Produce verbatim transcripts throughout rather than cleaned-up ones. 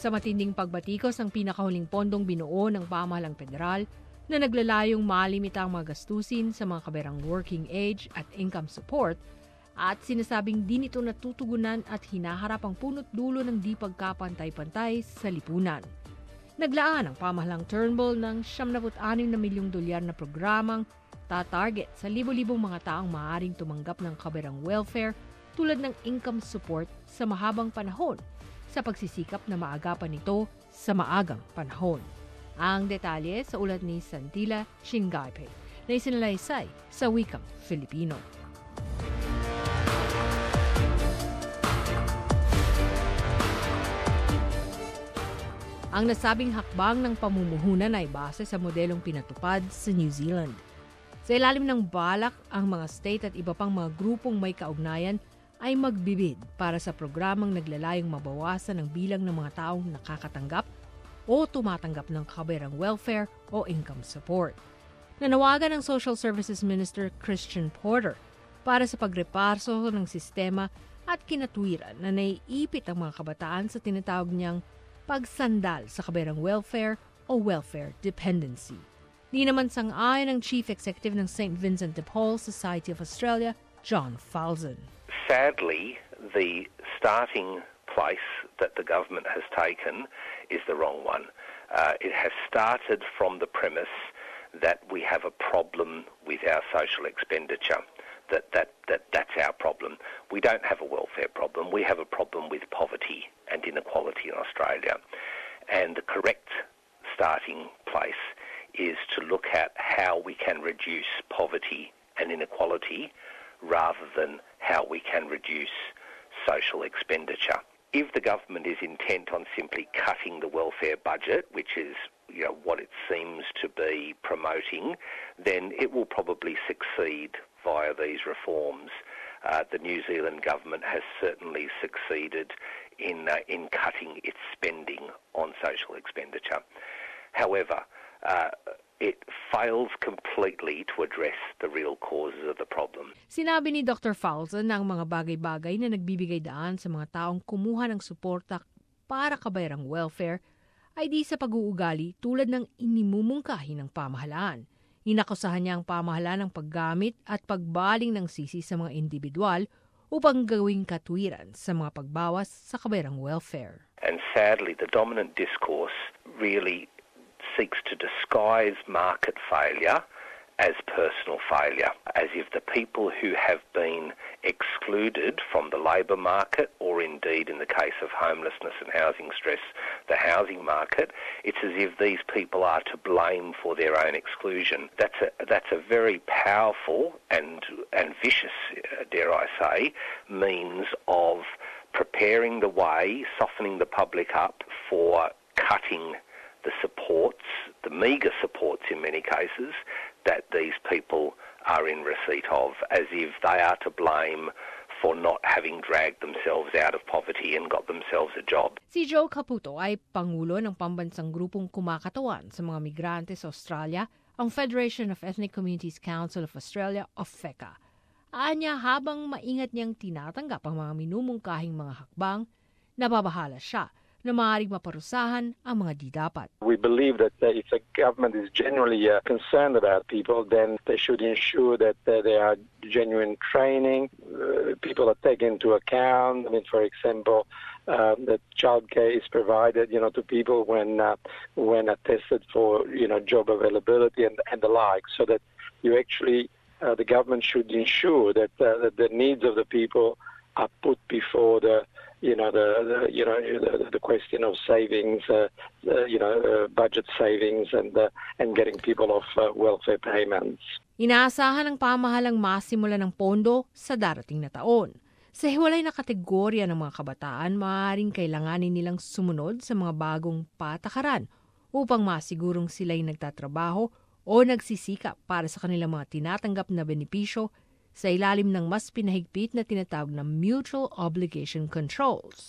Sa matinding pagbatikos ng pinakahuling pondong binuo ng pamahalang federal na naglalayong malimita ang mga gastusin sa mga kaberang working age at income support at sinasabing di nito natutugunan at hinaharap ang punot dulo ng di pagkapantay-pantay sa lipunan. Naglaan ang pamahalang Turnbull ng siyam na anim na milyong dolyar na programang tatarget sa libo-libong mga taong maaaring tumanggap ng kaberang welfare tulad ng income support sa mahabang panahon sa pagsisikap na maagapan nito sa maagang panahon. Ang detalye sa ulat ni Santila Shingaipei na isinalaysay sa wikang Filipino. Ang nasabing hakbang ng pamumuhunan ay base sa modelong pinatupad sa New Zealand. Sa ilalim ng balak, ang mga state at iba pang mga grupong may kaugnayan ay magbibid para sa programang naglalayong mabawasan ang bilang ng mga taong nakakatanggap o tumatanggap ng kaberang welfare o income support. Nanawagan ng Social Services Minister Christian Porter para sa pagreparso ng sistema at kinatwiran na naiipit ang mga kabataan sa tinatawag niyang pagsandal sa kaberang welfare o welfare dependency. Di naman sang-ayon ang Chief Executive ng Saint Vincent de Paul Society of Australia, John Falzon. Sadly, the starting place that the government has taken is the wrong one. Uh, it has started from the premise that we have a problem with our social expenditure, that, that, that that's our problem. We don't have a welfare problem. We have a problem with poverty and inequality in Australia. And the correct starting place is to look at how we can reduce poverty and inequality rather than how we can reduce social expenditure. If the government is intent on simply cutting the welfare budget, which is you know, what it seems to be promoting, then it will probably succeed via these reforms. Uh, the New Zealand government has certainly succeeded in, uh, in cutting its spending on social expenditure. However, uh, it fails completely to address the real causes of the problem. Sinabi ni Doctor Falzon na ang mga bagay-bagay na nagbibigay daan sa mga taong kumuha ng suporta para kabayarang welfare ay di sa pag-uugali tulad ng inimumungkahi ng pamahalaan. Inakusahan niya ang pamahalaan ng paggamit at pagbaling ng sisi sa mga individual upang gawing katwiran sa mga pagbawas sa kabayarang welfare. And sadly, the dominant discourse really seeks to disguise market failure as personal failure, as if the people who have been excluded from the labour market, or indeed in the case of homelessness and housing stress, the housing market, it's as if these people are to blame for their own exclusion. That's a, that's a very powerful and, and vicious, dare I say, means of preparing the way, softening the public up for cutting the supports, the meagre supports in many cases, that these people are in receipt of, as if they are to blame for not having dragged themselves out of poverty and got themselves a job. Si Joe Caputo ay pangulo ng pambansang grupong kumakatawan sa mga migrante sa Australia, ang Federation of Ethnic Communities Council of Australia o FECA. Anya habang maingat niyang tinatanggap ang mga minumungkahing mga hakbang, nababahala siya na maaaring maparusahan ang mga di-dapat. We believe that uh, if the government is genuinely uh, concerned about people, then they should ensure that uh, there are genuine training, uh, people are taken into account. I mean, for example, um, that childcare is provided, you know, to people when uh, when attested for, you know, job availability and, and the like, so that you actually, uh, the government should ensure that, uh, that the needs of the people are put before the You know the, the you know the, the question of savings, uh, uh, you know uh, budget savings, and uh, and getting people off uh, welfare payments. Inaasahan ng pamahalang masimula ng pondo sa darating na taon. Sa hiwalay na kategorya ng mga kabataan, maaaring kailanganin nilang sumunod sa mga bagong patakaran upang masigurong sila'y nagtatrabaho o nagsisikap para sa kanilang mga tinatanggap na benepisyo sa ilalim ng mas pinahigpit na tinatawag na mutual obligation controls.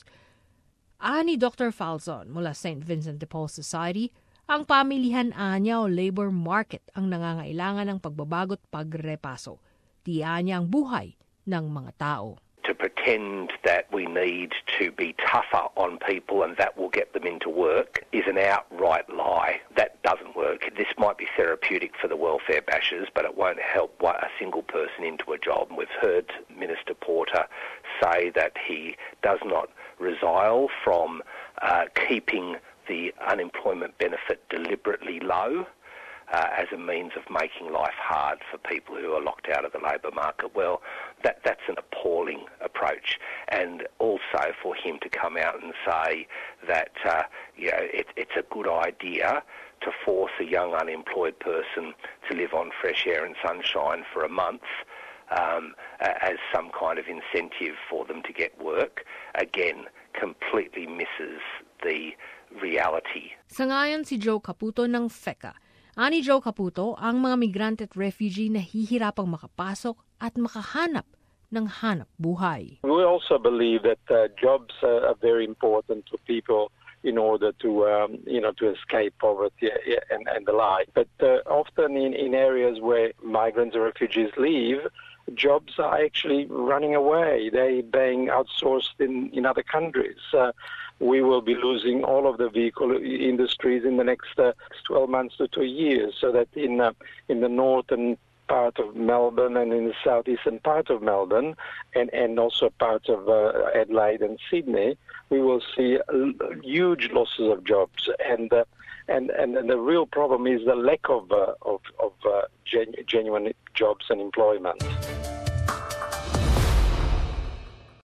Ani Doctor Falzon mula Saint Vincent de Paul Society, ang pamilihan anya o labor market ang nangangailangan ng pagbabago't pagrepaso. Tiyan niya ang buhay ng mga tao. to pretend that we need to be tougher on people and that will get them into work is an outright lie. That doesn't work. This might be therapeutic for the welfare bashers, but it won't help a single person into a job. We've heard Minister Porter say that he does not resile from uh, keeping the unemployment benefit deliberately low uh, as a means of making life hard for people who are locked out of the labour market. Well, that that's an appalling approach. And also for him to come out and say that uh, you know, it, it's a good idea to force a young unemployed person to live on fresh air and sunshine for a month um, as some kind of incentive for them to get work, again, completely misses the reality. Sangayon si Joe Caputo ng F E C A. Ani Joe Caputo, ang mga migrant at refugee na hihirapang makapasok at makahanap ng hanap buhay. We also believe that uh, jobs are, are very important to people in order to, um, you know, to escape poverty and, and the like. But uh, often in, in areas where migrants and refugees live, jobs are actually running away. They're being outsourced in, in other countries. Uh, we will be losing all of the vehicle industries in the next uh, twelve months to two years, so that in uh, in the northern part of Melbourne and in the southeastern part of Melbourne and, and also part of uh, Adelaide and Sydney, we will see huge losses of jobs. And uh, and, and and the real problem is the lack of uh, of, of uh, genu- genuine jobs and employment.